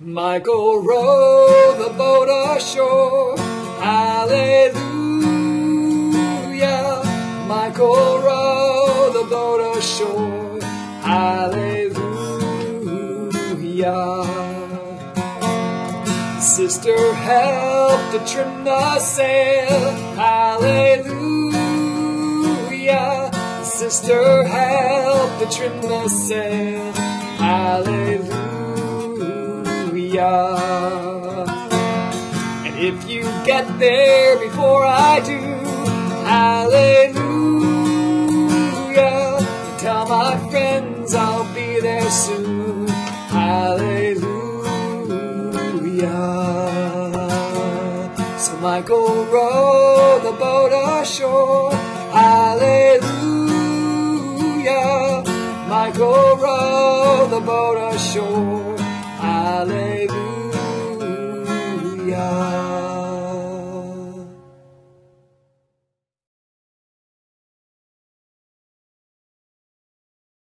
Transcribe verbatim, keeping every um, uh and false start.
Michael rowed the boat ashore, hallelujah. Michael rowed the boat ashore, hallelujah. Sister helped to trim the sail, hallelujah. Sister helped to trim the sail, hallelujah. And if you get there before I do, hallelujah. Tell my friends I'll be there soon, hallelujah. So Michael rowed the boat ashore, hallelujah. Michael rowed the boat ashore, hallelujah.